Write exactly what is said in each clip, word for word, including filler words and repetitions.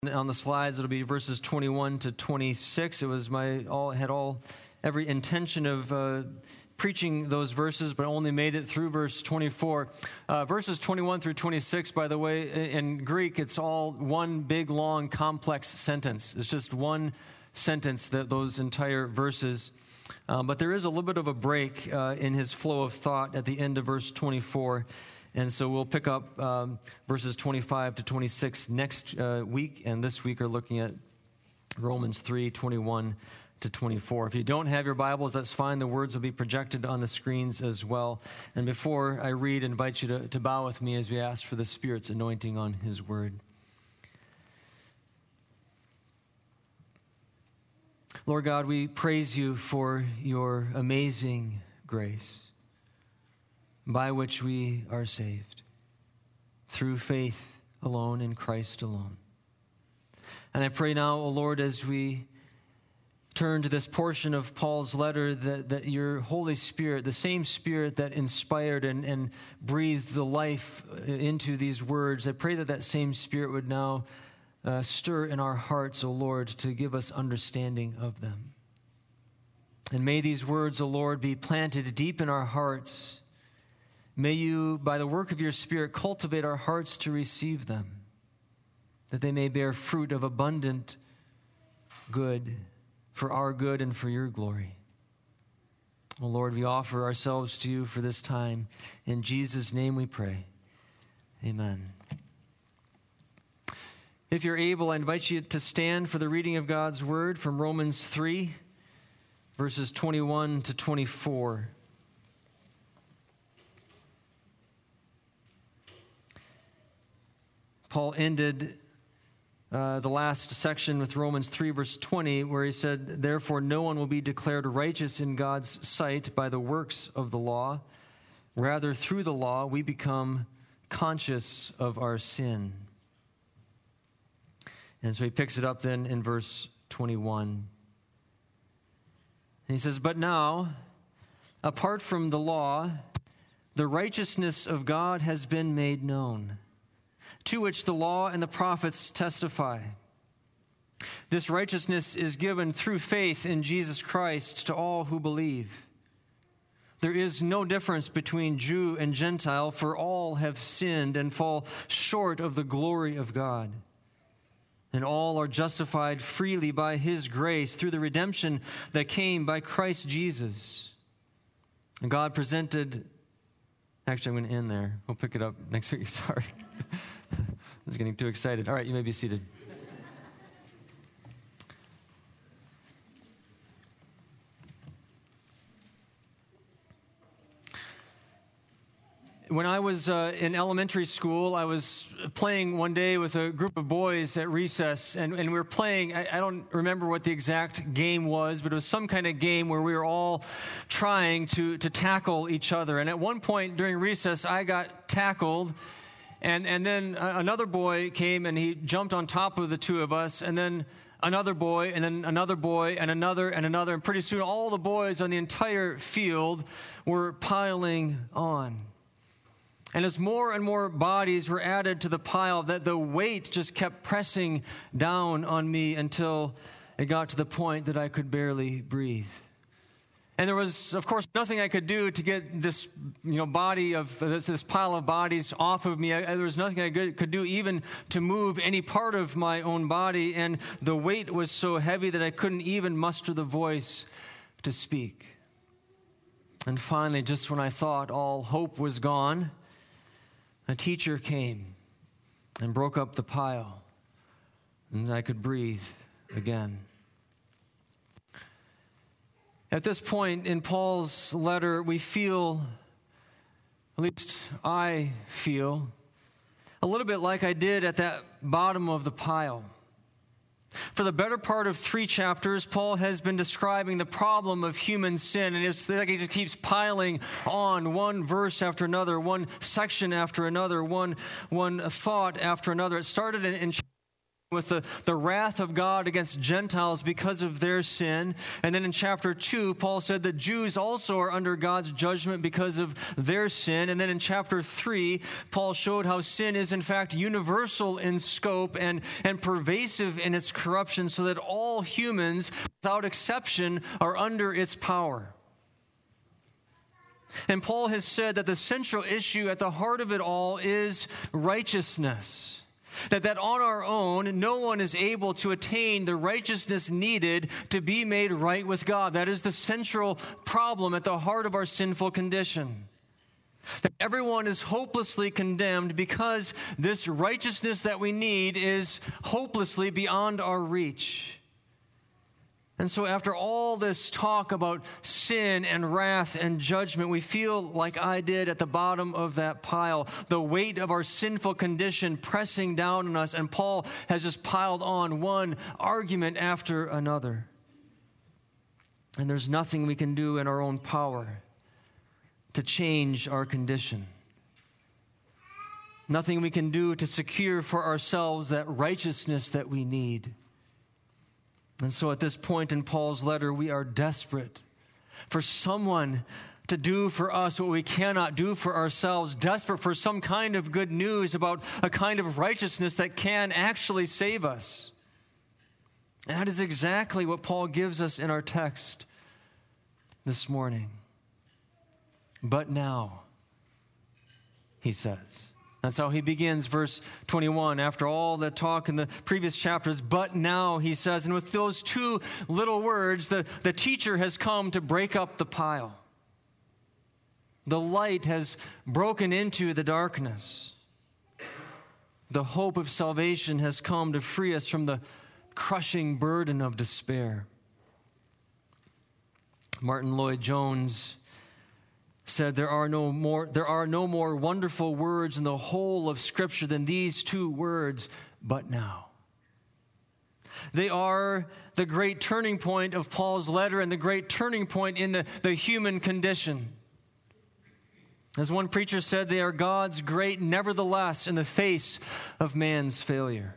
On the slides, it'll be verses twenty-one to twenty-six. It was my all had all every intention of uh, preaching those verses, but only made it through verse twenty-four. Uh, verses twenty-one through twenty-six, by the way, in Greek, it's all one big, long, complex sentence. It's just one sentence, that those entire verses. Um, but there is a little bit of a break uh, in his flow of thought at the end of verse twenty-four. And so we'll pick up um, verses twenty-five to twenty-six next uh, week, and this week are looking at Romans three, twenty-one to twenty-four. If you don't have your Bibles, that's fine. The words will be projected on the screens as well. And before I read, I invite you to, to bow with me as we ask for the Spirit's anointing on His Word. Lord God, we praise you for your amazing grace, by which we are saved, through faith alone in Christ alone. And I pray now, O Lord, as we turn to this portion of Paul's letter, that, that your Holy Spirit, the same Spirit that inspired and, and breathed the life into these words, I pray that that same Spirit would now uh, stir in our hearts, O Lord, to give us understanding of them. And may these words, O Lord, be planted deep in our hearts. May you, by the work of your Spirit, cultivate our hearts to receive them, that they may bear fruit of abundant good for our good and for your glory. Oh Lord, we offer ourselves to you for this time. In Jesus' name we pray. Amen. If you're able, I invite you to stand for the reading of God's word from Romans three, verses twenty-one to twenty-four. Paul ended uh, the last section with Romans three, verse twenty, where he said, "Therefore no one will be declared righteous in God's sight by the works of the law. Rather, through the law, we become conscious of our sin." And so he picks it up then in verse twenty-one. And he says, "But now, apart from the law, the righteousness of God has been made known, to which the law and the prophets testify. This righteousness is given through faith in Jesus Christ to all who believe. There is no difference between Jew and Gentile, for all have sinned and fall short of the glory of God. And all are justified freely by His grace through the redemption that came by Christ Jesus. And God presented..." Actually, I'm going to end there. We'll pick it up next week. Sorry. I was getting too excited. All right, you may be seated. When I was uh, in elementary school, I was playing one day with a group of boys at recess, and, and we were playing, I, I don't remember what the exact game was, but it was some kind of game where we were all trying to, to tackle each other. And at one point during recess, I got tackled, and, and then another boy came and he jumped on top of the two of us, and then another boy, and then another boy, and another, and another, and pretty soon all the boys on the entire field were piling on. And as more and more bodies were added to the pile, that the weight just kept pressing down on me until it got to the point that I could barely breathe. And there was, of course, nothing I could do to get this, you know, body of this, this pile of bodies off of me. I, there was nothing I could, could do even to move any part of my own body. And the weight was so heavy that I couldn't even muster the voice to speak. And finally, just when I thought all hope was gone, a teacher came and broke up the pile, and I could breathe again. At this point in Paul's letter, we feel, at least I feel, a little bit like I did at that bottom of the pile. For the better part of three chapters, Paul has been describing the problem of human sin, and it's like he just keeps piling on one verse after another, one section after another, one, one thought after another. It started in, in with the, the wrath of God against Gentiles because of their sin. And then in chapter two, Paul said that Jews also are under God's judgment because of their sin. And then in chapter three, Paul showed how sin is in fact universal in scope and, and pervasive in its corruption, so that all humans, without exception, are under its power. And Paul has said that the central issue at the heart of it all is righteousness. That, that on our own, no one is able to attain the righteousness needed to be made right with God. That is the central problem at the heart of our sinful condition. That everyone is hopelessly condemned because this righteousness that we need is hopelessly beyond our reach. And so after all this talk about sin and wrath and judgment, we feel like I did at the bottom of that pile, the weight of our sinful condition pressing down on us, and Paul has just piled on one argument after another. And there's nothing we can do in our own power to change our condition. Nothing we can do to secure for ourselves that righteousness that we need. And so at this point in Paul's letter, we are desperate for someone to do for us what we cannot do for ourselves, desperate for some kind of good news about a kind of righteousness that can actually save us. And that is exactly what Paul gives us in our text this morning. But now, he says. That's how he begins verse twenty-one. After all the talk in the previous chapters, but now, he says, and with those two little words, the, the teacher has come to break up the pile. The light has broken into the darkness. The hope of salvation has come to free us from the crushing burden of despair. Martin Lloyd-Jones said, there are no more there are no more wonderful words in the whole of Scripture than these two words, but now. They are the great turning point of Paul's letter and the great turning point in the, the human condition. As one preacher said, they are God's great nevertheless in the face of man's failure.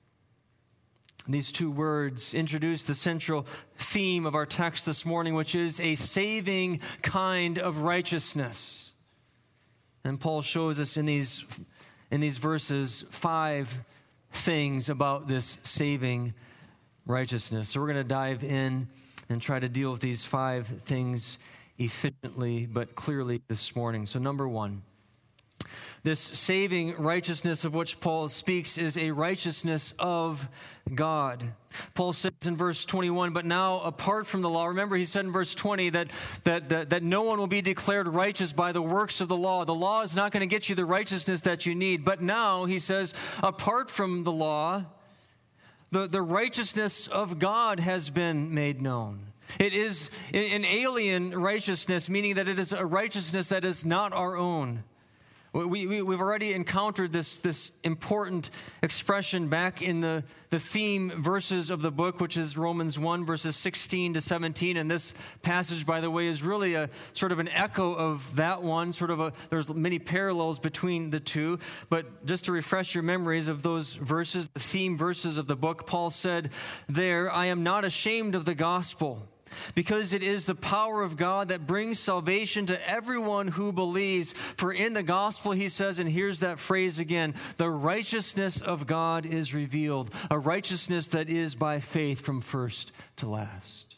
These two words introduce the central theme of our text this morning, which is a saving kind of righteousness. And Paul shows us in these, in these verses five things about this saving righteousness. So we're going to dive in and try to deal with these five things efficiently but clearly this morning. So number one, this saving righteousness of which Paul speaks is a righteousness of God. Paul says in verse twenty-one, but now apart from the law, remember he said in verse twenty that, that, that, that no one will be declared righteous by the works of the law. The law is not going to get you the righteousness that you need. But now, he says, apart from the law, the, the righteousness of God has been made known. It is an alien righteousness, meaning that it is a righteousness that is not our own. We, we, we've already encountered this, this important expression back in the, the theme verses of the book, which is Romans one, verses sixteen to seventeen. And this passage, by the way, is really a sort of an echo of that one. Sort of a, there's many parallels between the two. But just to refresh your memories of those verses, the theme verses of the book, Paul said there, I am not ashamed of the gospel, because it is the power of God that brings salvation to everyone who believes. For in the gospel, he says, and here's that phrase again, the righteousness of God is revealed, a righteousness that is by faith from first to last.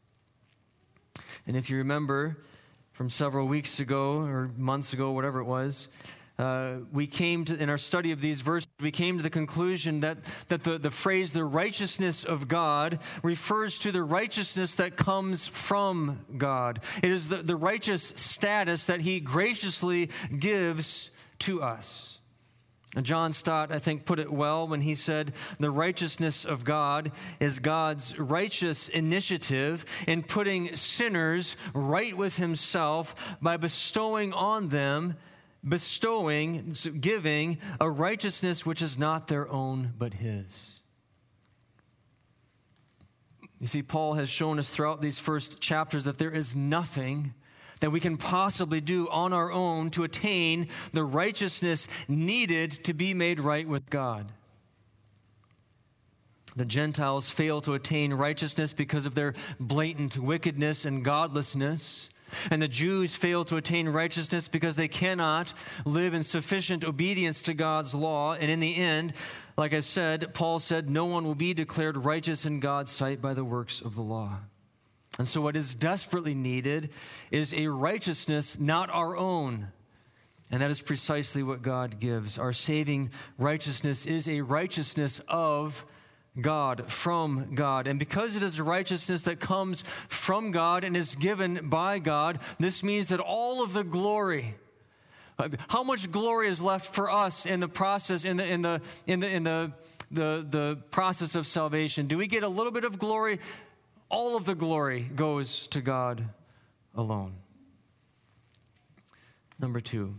And if you remember from several weeks ago or months ago, whatever it was, Uh, we came to, in our study of these verses, we came to the conclusion that, that the, the phrase, the righteousness of God, refers to the righteousness that comes from God. It is the, the righteous status that he graciously gives to us. And John Stott, I think, put it well when he said, the righteousness of God is God's righteous initiative in putting sinners right with himself by bestowing on them bestowing, giving a righteousness which is not their own but his. You see, Paul has shown us throughout these first chapters that there is nothing that we can possibly do on our own to attain the righteousness needed to be made right with God. The Gentiles fail to attain righteousness because of their blatant wickedness and godlessness. And the Jews fail to attain righteousness because they cannot live in sufficient obedience to God's law. And in the end, like I said, Paul said, no one will be declared righteous in God's sight by the works of the law. And so what is desperately needed is a righteousness not our own. And that is precisely what God gives. Our saving righteousness is a righteousness of God, from God. And because it is a righteousness that comes from God and is given by God, this means that all of the glory, how much glory is left for us in the process, in the in the in the in the the, the process of salvation? Do we get a little bit of glory? All of the glory goes to God alone. Number two,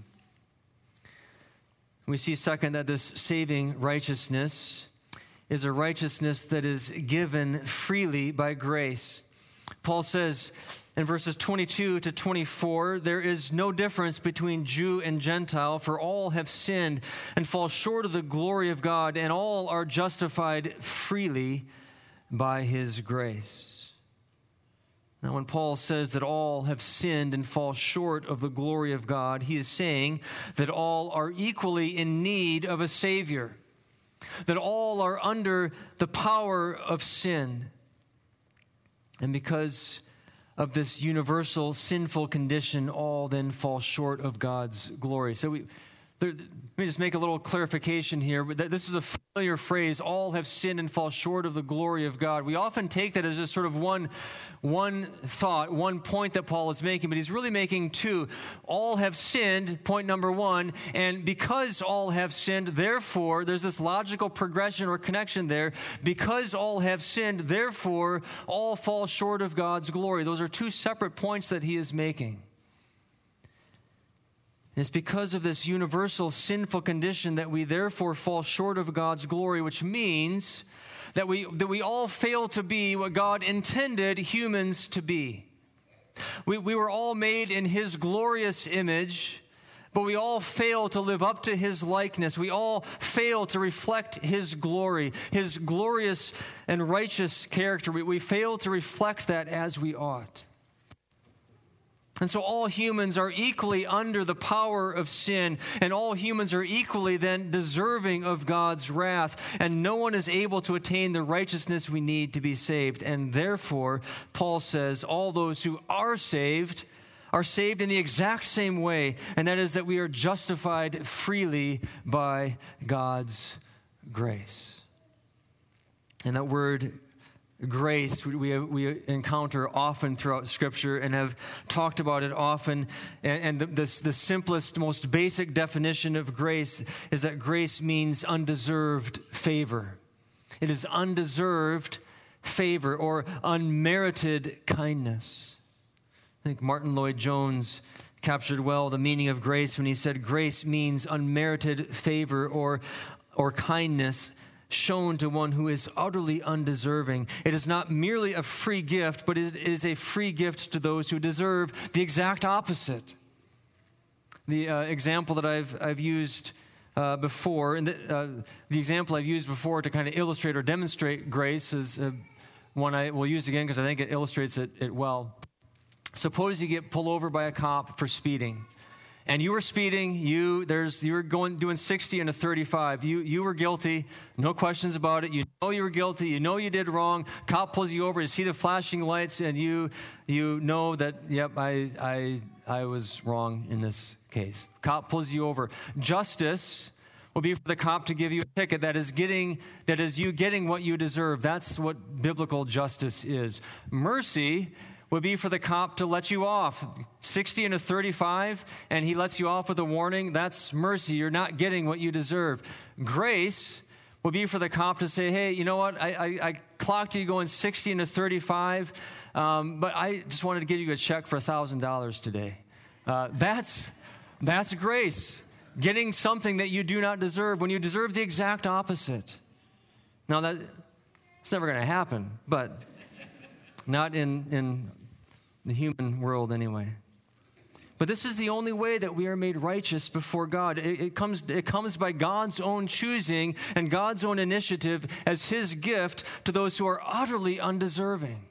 we see second that this saving righteousness is a righteousness that is given freely by grace. Paul says in verses twenty-two to twenty-four, there is no difference between Jew and Gentile, for all have sinned and fall short of the glory of God, and all are justified freely by his grace. Now, when Paul says that all have sinned and fall short of the glory of God, he is saying that all are equally in need of a Savior, that all are under the power of sin. And because of this universal sinful condition, all then fall short of God's glory. So we, there, let me just make a little clarification here. This is a familiar phrase, all have sinned and fall short of the glory of God. We often take that as just sort of one, one thought, one point that Paul is making, but he's really making two. All have sinned, point number one, and because all have sinned, therefore, there's this logical progression or connection there. Because all have sinned, therefore, all fall short of God's glory. Those are two separate points that he is making. It's because of this universal sinful condition that we therefore fall short of God's glory, which means that we that we all fail to be what God intended humans to be. We, we were all made in his glorious image, but we all fail to live up to his likeness. We all fail to reflect his glory, his glorious and righteous character. We, we fail to reflect that as we ought. And so all humans are equally under the power of sin, and all humans are equally then deserving of God's wrath, and no one is able to attain the righteousness we need to be saved. And therefore, Paul says, all those who are saved are saved in the exact same way, and that is that we are justified freely by God's grace. And that word grace we we encounter often throughout Scripture and have talked about it often. And, and the, the, the simplest, most basic definition of grace is that grace means undeserved favor. It is undeserved favor or unmerited kindness. I think Martin Lloyd-Jones captured well the meaning of grace when he said grace means unmerited favor or, or kindness shown to one who is utterly undeserving. It is not merely a free gift, but it is a free gift to those who deserve the exact opposite. The uh, example that I've I've used uh, before, and the, uh, the example I've used before to kind of illustrate or demonstrate grace is uh, one I will use again because I think it illustrates it, it well. Suppose you get pulled over by a cop for speeding. And you were speeding, you there's you were going doing sixty and a thirty-five. You you were guilty, no questions about it. You know you were guilty, you know you did wrong. Cop pulls you over, you see the flashing lights, and you you know that, yep, I I I was wrong in this case. Cop pulls you over. Justice will be for the cop to give you a ticket that is getting that is you getting what you deserve. That's what biblical justice is. Mercy would be for the cop to let you off. sixty and a thirty-five, and he lets you off with a warning. That's mercy. You're not getting what you deserve. Grace would be for the cop to say, hey, you know what? I, I, I clocked you going sixty and a thirty-five, um, but I just wanted to give you a check for one thousand dollars today. Uh, that's, that's grace. Getting something that you do not deserve when you deserve the exact opposite. Now, that it's never going to happen, but not in, in the human world anyway. But this is the only way that we are made righteous before God. It, it comes, it comes by God's own choosing and God's own initiative as his gift to those who are utterly undeserving.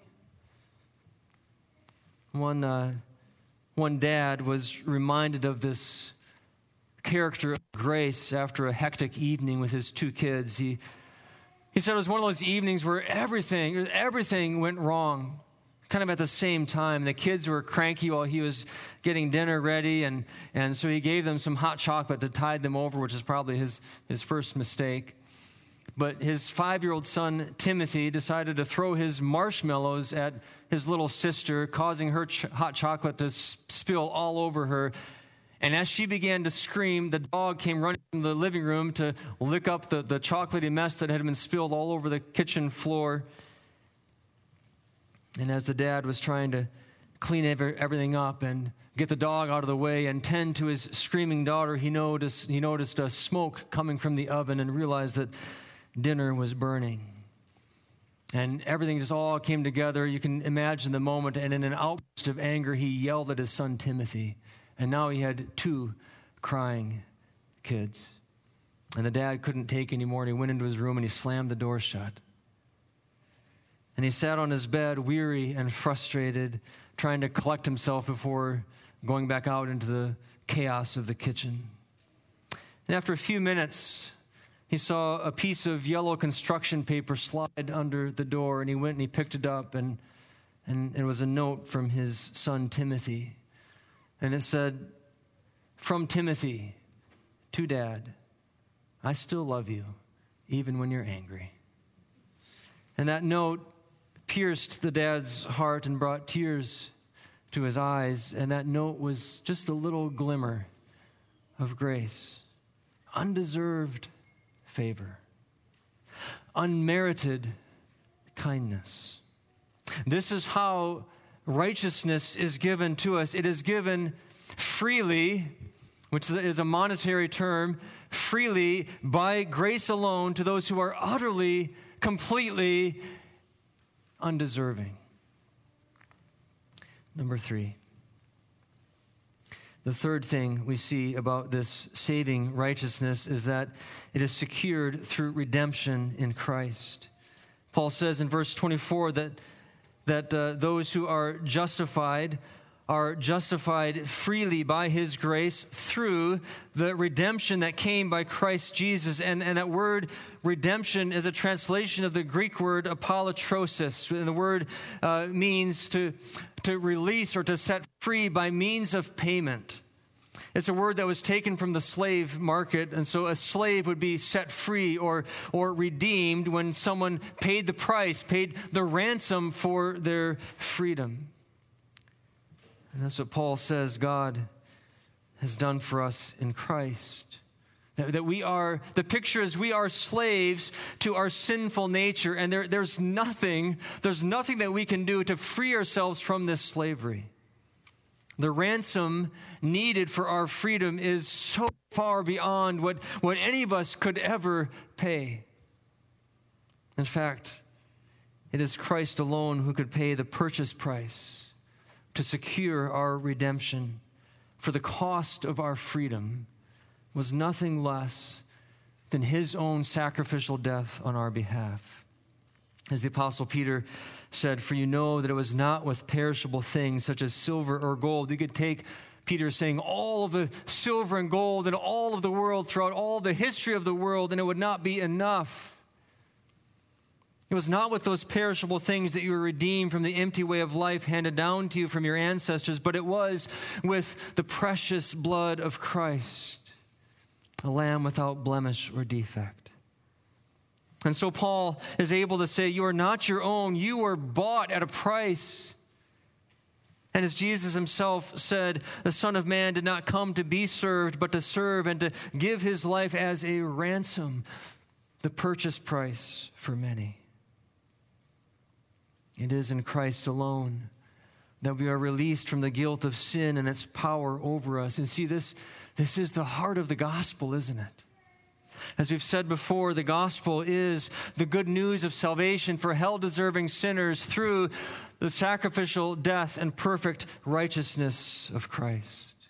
One, uh, one dad was reminded of this character of grace after a hectic evening with his two kids. He, he said it was one of those evenings where everything, everything went wrong. Kind of at the same time. The kids were cranky while he was getting dinner ready, and, and so he gave them some hot chocolate to tide them over, which is probably his, his first mistake. But his five-year-old son, Timothy, decided to throw his marshmallows at his little sister, causing her ch- hot chocolate to s- spill all over her. And as she began to scream, the dog came running from the living room to lick up the, the chocolatey mess that had been spilled all over the kitchen floor. And as the dad was trying to clean everything up and get the dog out of the way and tend to his screaming daughter, he noticed, he noticed a smoke coming from the oven and realized that dinner was burning. And everything just all came together. You can imagine the moment. And in an outburst of anger, he yelled at his son Timothy. And now he had two crying kids. And the dad couldn't take anymore, and he went into his room and he slammed the door shut. And he sat on his bed, weary and frustrated, trying to collect himself before going back out into the chaos of the kitchen. And after a few minutes, he saw a piece of yellow construction paper slide under the door, and he went and he picked it up, and, and it was a note from his son Timothy. And it said, "From Timothy to Dad, I still love you, even when you're angry." And that note pierced the dad's heart and brought tears to his eyes. And that note was just a little glimmer of grace, undeserved favor, unmerited kindness. This is how righteousness is given to us. It is given freely, which is a monetary term, freely by grace alone to those who are utterly, completely undeserving. Number three. The third thing we see about this saving righteousness is that it is secured through redemption in Christ. Paul says in verse twenty-four that, that uh, those who are justified are justified freely by his grace through the redemption that came by Christ Jesus. And, and that word redemption is a translation of the Greek word apolutrosis. And the word uh, means to, to release or to set free by means of payment. It's a word that was taken from the slave market, and so a slave would be set free or, or redeemed when someone paid the price, paid the ransom for their freedom. And that's what Paul says God has done for us in Christ. That, that we are, the picture is we are slaves to our sinful nature, and there, there's nothing, there's nothing that we can do to free ourselves from this slavery. The ransom needed for our freedom is so far beyond what, what any of us could ever pay. In fact, it is Christ alone who could pay the purchase price to secure our redemption. For the cost of our freedom was nothing less than his own sacrificial death on our behalf. As the Apostle Peter said, "For you know that it was not with perishable things such as silver or gold." You could take Peter saying all of the silver and gold in all of the world throughout all the history of the world, and it would not be enough. It was not with those perishable things that you were redeemed from the empty way of life handed down to you from your ancestors, but it was with the precious blood of Christ, a lamb without blemish or defect. And so Paul is able to say, you are not your own. You were bought at a price. And as Jesus himself said, the Son of Man did not come to be served, but to serve and to give his life as a ransom, the purchase price for many. It is in Christ alone that we are released from the guilt of sin and its power over us. And see, this, this is the heart of the gospel, isn't it? As we've said before, the gospel is the good news of salvation for hell-deserving sinners through the sacrificial death and perfect righteousness of Christ.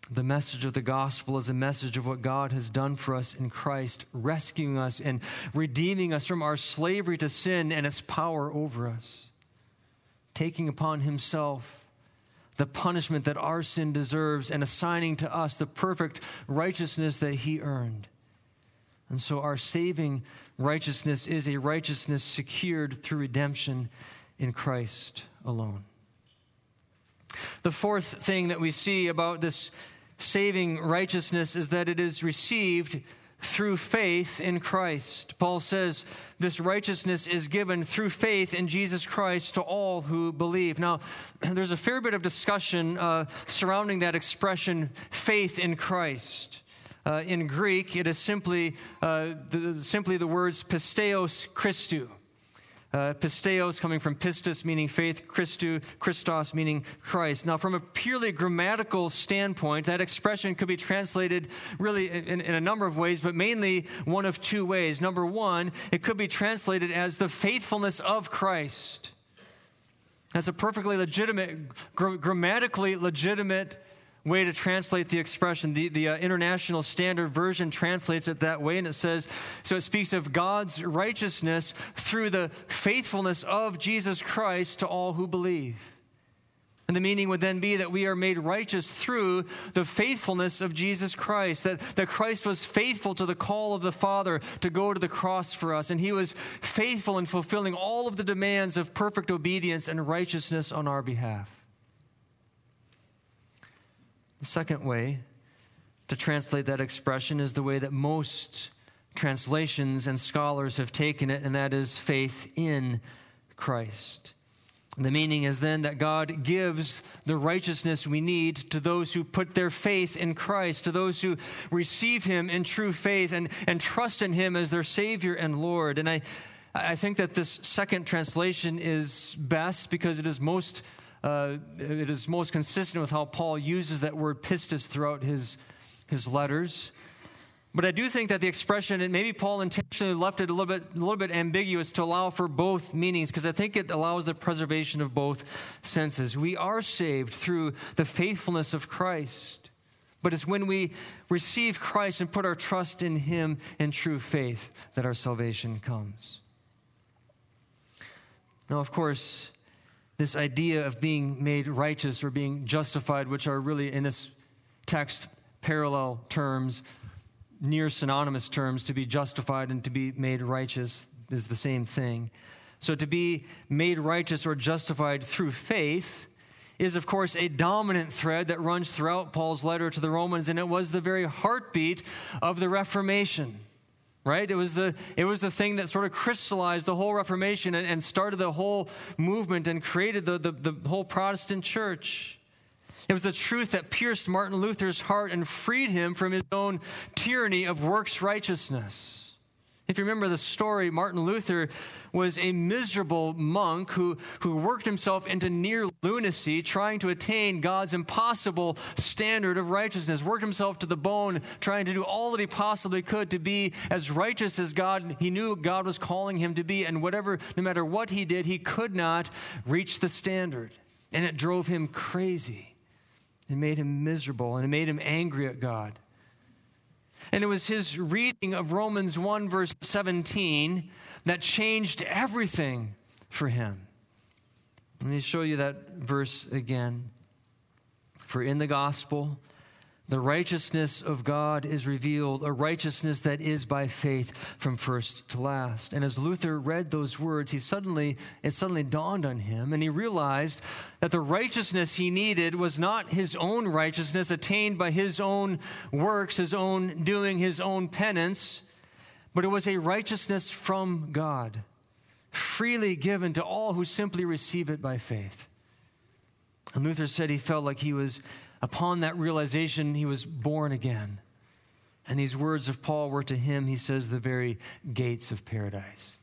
The message of the gospel is a message of what God has done for us in Christ, rescuing us and redeeming us from our slavery to sin and its power over us, taking upon himself the punishment that our sin deserves and assigning to us the perfect righteousness that he earned. And so our saving righteousness is a righteousness secured through redemption in Christ alone. The fourth thing that we see about this saving righteousness is that it is received through faith in Christ. Paul says this righteousness is given through faith in Jesus Christ to all who believe. Now, there's a fair bit of discussion uh, surrounding that expression, faith in Christ. Uh, in Greek, it is simply, uh, the, simply the words pisteos Christou. Uh, pisteos coming from pistis, meaning faith, Christou, Christos, meaning Christ. Now, from a purely grammatical standpoint, that expression could be translated really in, in a number of ways, but mainly one of two ways. Number one, it could be translated as the faithfulness of Christ. That's a perfectly legitimate, gr- grammatically legitimate way to translate the expression. The, the uh, International Standard Version translates it that way, and it says, so it speaks of God's righteousness through the faithfulness of Jesus Christ to all who believe. And the meaning would then be that we are made righteous through the faithfulness of Jesus Christ, that, that Christ was faithful to the call of the Father to go to the cross for us, and he was faithful in fulfilling all of the demands of perfect obedience and righteousness on our behalf. The second way to translate that expression is the way that most translations and scholars have taken it, and that is faith in Christ. And the meaning is then that God gives the righteousness we need to those who put their faith in Christ, to those who receive him in true faith and, and trust in him as their Savior and Lord. And I, I think that this second translation is best because it is most Uh, it is most consistent with how Paul uses that word pistis throughout his, his letters. But I do think that the expression, and maybe Paul intentionally left it a little bit, a little bit ambiguous to allow for both meanings, because I think it allows the preservation of both senses. We are saved through the faithfulness of Christ, but it's when we receive Christ and put our trust in him in true faith that our salvation comes. Now, of course, this idea of being made righteous or being justified, which are really in this text parallel terms, near synonymous terms, to be justified and to be made righteous is the same thing. So to be made righteous or justified through faith is, of course, a dominant thread that runs throughout Paul's letter to the Romans, and it was the very heartbeat of the Reformation. Right? It was the it was the thing that sort of crystallized the whole Reformation and, and started the whole movement and created the, the, the whole Protestant church. It was the truth that pierced Martin Luther's heart and freed him from his own tyranny of works righteousness. If you remember the story, Martin Luther was a miserable monk who, who worked himself into near lunacy trying to attain God's impossible standard of righteousness, worked himself to the bone trying to do all that he possibly could to be as righteous as God. He knew God was calling him to be, and whatever, no matter what he did, he could not reach the standard. And it drove him crazy. It made him miserable, and it made him angry at God. And it was his reading of Romans one, verse seventeen, that changed everything for him. Let me show you that verse again. For in the gospel, the righteousness of God is revealed, a righteousness that is by faith from first to last. And as Luther read those words, he suddenly, it suddenly dawned on him, and he realized that the righteousness he needed was not his own righteousness attained by his own works, his own doing, his own penance, but it was a righteousness from God, freely given to all who simply receive it by faith. And Luther said he felt like he was, upon that realization, he was born again. And these words of Paul were to him, he says, the very gates of paradise.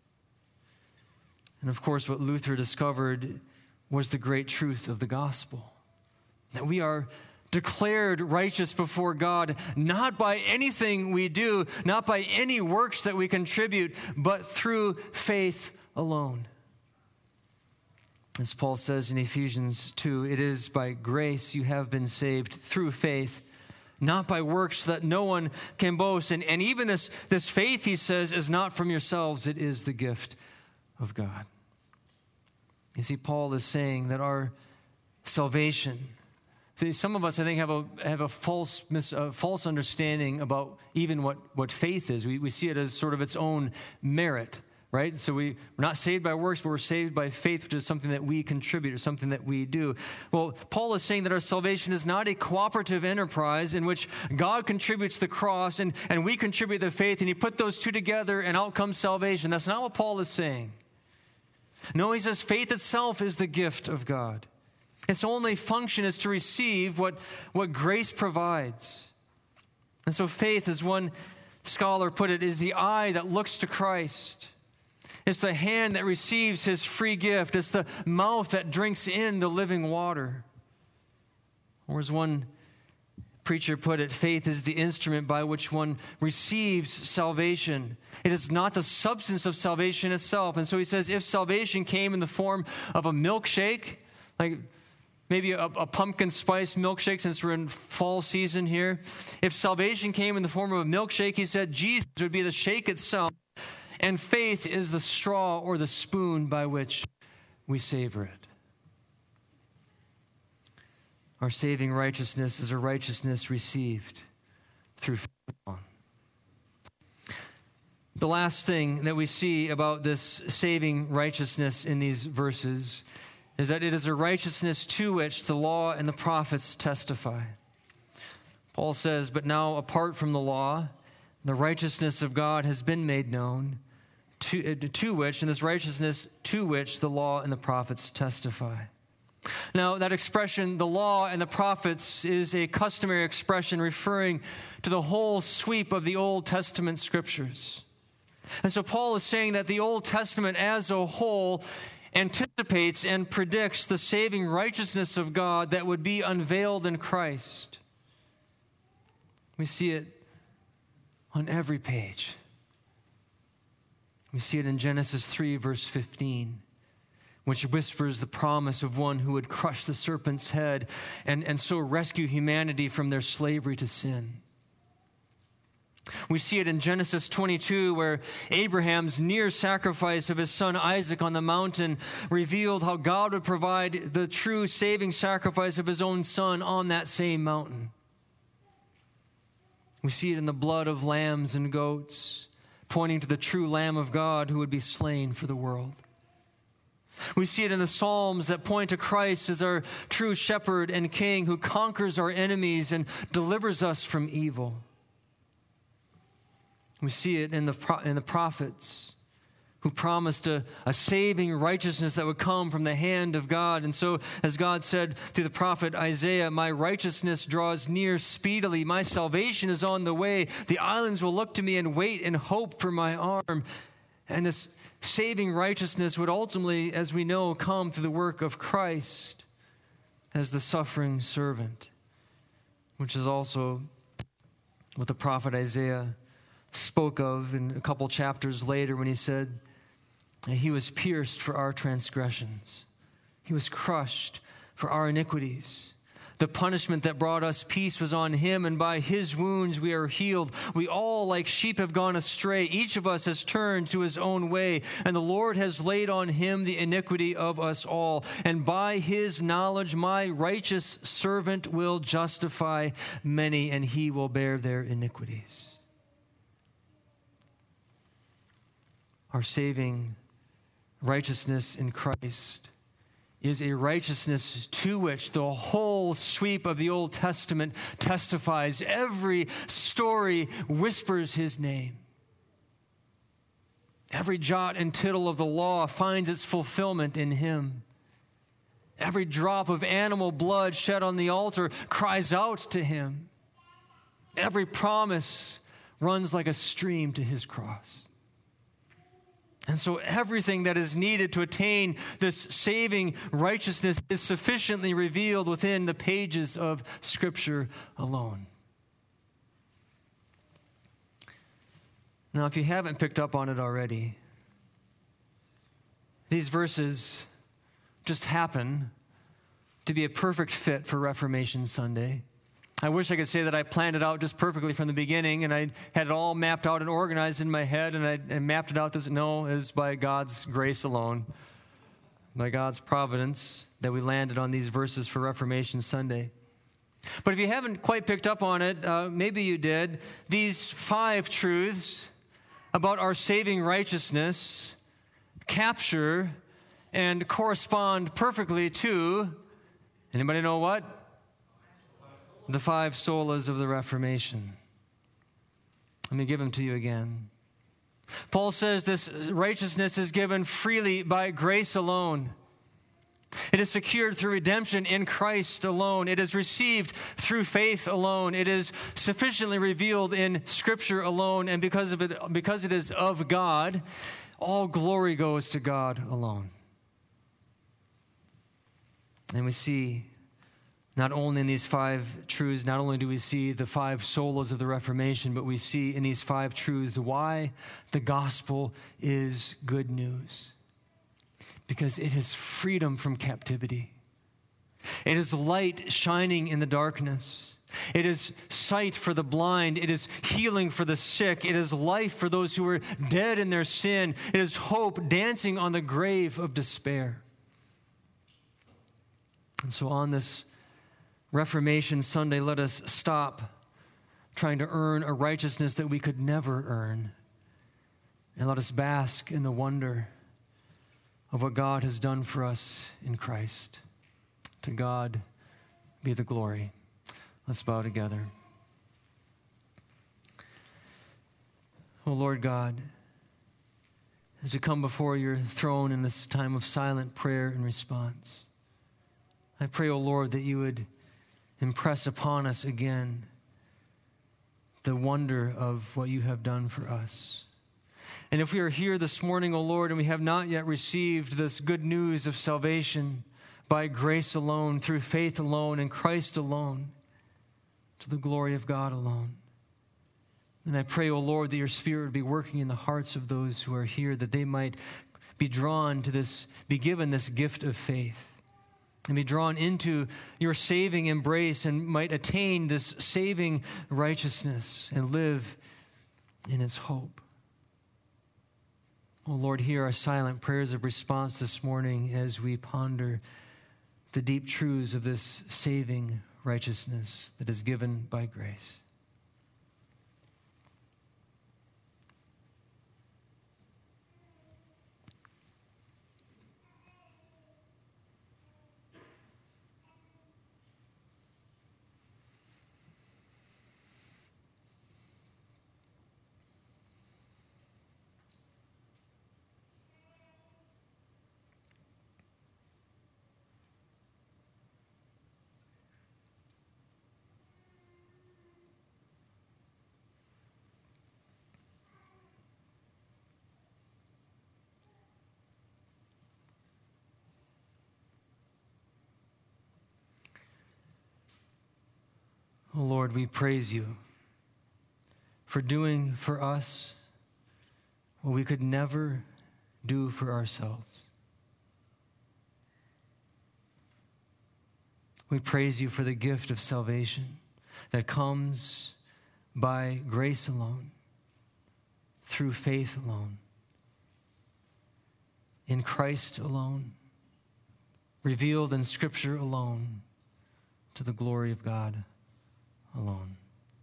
And of course, what Luther discovered was the great truth of the gospel, that we are declared righteous before God, not by anything we do, not by any works that we contribute, but through faith alone. As Paul says in Ephesians two, it is by grace you have been saved through faith, not by works, so that no one can boast. And, and even this, this faith, he says, is not from yourselves. It is the gift of God. You see, Paul is saying that our salvation, see, some of us, I think, have a have a false mis, a false understanding about even what, what faith is. We, we see it as sort of its own merit, right? So we, we're not saved by works, but we're saved by faith, which is something that we contribute or something that we do. Well, Paul is saying that our salvation is not a cooperative enterprise in which God contributes the cross and, and we contribute the faith, and you put those two together and out comes salvation. That's not what Paul is saying. No, he says faith itself is the gift of God. Its only function is to receive what, what grace provides. And so faith, as one scholar put it, is the eye that looks to Christ. It's the hand that receives his free gift. It's the mouth that drinks in the living water. Or as one preacher put it, faith is the instrument by which one receives salvation. It is not the substance of salvation itself. And so he says, if salvation came in the form of a milkshake, like maybe a, a pumpkin spice milkshake, since we're in fall season here, if salvation came in the form of a milkshake, he said Jesus would be the shake itself, and faith is the straw or the spoon by which we savor it. Our saving righteousness is a righteousness received through faith alone. The last thing that we see about this saving righteousness in these verses is that it is a righteousness to which the law and the prophets testify. Paul says, but now apart from the law, the righteousness of God has been made known, to, to which, and this righteousness to which the law and the prophets testify. Now, that expression, the law and the prophets, is a customary expression referring to the whole sweep of the Old Testament scriptures. And so Paul is saying that the Old Testament as a whole anticipates and predicts the saving righteousness of God that would be unveiled in Christ. We see it on every page. We see it in Genesis three, verse fifteen, which whispers the promise of one who would crush the serpent's head and, and so rescue humanity from their slavery to sin. We see it in Genesis twenty-two, where Abraham's near sacrifice of his son Isaac on the mountain revealed how God would provide the true saving sacrifice of his own son on that same mountain. We see it in the blood of lambs and goats, pointing to the true Lamb of God who would be slain for the world. We see it in the Psalms that point to Christ as our true shepherd and king who conquers our enemies and delivers us from evil. We see it in the, in the prophets who promised a, a saving righteousness that would come from the hand of God. And so, as God said through the prophet Isaiah, my righteousness draws near speedily. My salvation is on the way. The islands will look to me and wait in hope for my arm. And this saving righteousness would ultimately, as we know, come through the work of Christ as the suffering servant, which is also what the prophet Isaiah spoke of in a couple chapters later when he said, he was pierced for our transgressions. He was crushed for our iniquities. The punishment that brought us peace was on him, and by his wounds we are healed. We all, like sheep, have gone astray. Each of us has turned to his own way, and the Lord has laid on him the iniquity of us all. And by his knowledge, my righteous servant will justify many, and he will bear their iniquities. Our saving righteousness in Christ is a righteousness to which the whole sweep of the Old Testament testifies. Every story whispers his name. Every jot and tittle of the law finds its fulfillment in him. Every drop of animal blood shed on the altar cries out to him. Every promise runs like a stream to his cross. And so everything that is needed to attain this saving righteousness is sufficiently revealed within the pages of Scripture alone. Now, if you haven't picked up on it already, these verses just happen to be a perfect fit for Reformation Sunday. I wish I could say that I planned it out just perfectly from the beginning and I had it all mapped out and organized in my head and I and mapped it out. This, no, it is by God's grace alone, by God's providence that we landed on these verses for Reformation Sunday. But if you haven't quite picked up on it, uh, maybe you did, these five truths about our saving righteousness capture and correspond perfectly to, anybody know what? The five solas of the Reformation. Let me give them to you again. Paul says this righteousness is given freely by grace alone. It is secured through redemption in Christ alone. It is received through faith alone. It is sufficiently revealed in Scripture alone. And because of it, because it is of God, all glory goes to God alone. And we see not only in these five truths, not only do we see the five solas of the Reformation, but we see in these five truths why the gospel is good news. Because it is freedom from captivity. It is light shining in the darkness. It is sight for the blind. It is healing for the sick. It is life for those who are dead in their sin. It is hope dancing on the grave of despair. And so on this Reformation Sunday, let us stop trying to earn a righteousness that we could never earn. And let us bask in the wonder of what God has done for us in Christ. To God be the glory. Let's bow together. Oh Lord God, as we come before your throne in this time of silent prayer and response, I pray, O Lord, that you would impress upon us again the wonder of what you have done for us. And if we are here this morning, O Lord, and we have not yet received this good news of salvation by grace alone, through faith alone, in Christ alone, to the glory of God alone, then I pray, O Lord, that your Spirit would be working in the hearts of those who are here, that they might be drawn to this, be given this gift of faith, and be drawn into your saving embrace and might attain this saving righteousness and live in its hope. Oh Lord, hear our silent prayers of response this morning as we ponder the deep truths of this saving righteousness that is given by grace. Oh Lord, we praise you for doing for us what we could never do for ourselves. We praise you for the gift of salvation that comes by grace alone, through faith alone, in Christ alone, revealed in Scripture alone, to the glory of God alone.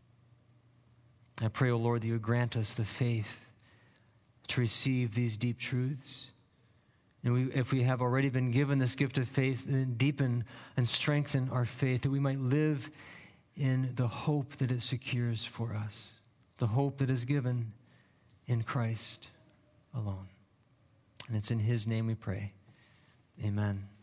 I pray, O Lord, that you would grant us the faith to receive these deep truths. And we, if we have already been given this gift of faith, then deepen and strengthen our faith, that we might live in the hope that it secures for us, the hope that is given in Christ alone. And it's in his name we pray. Amen.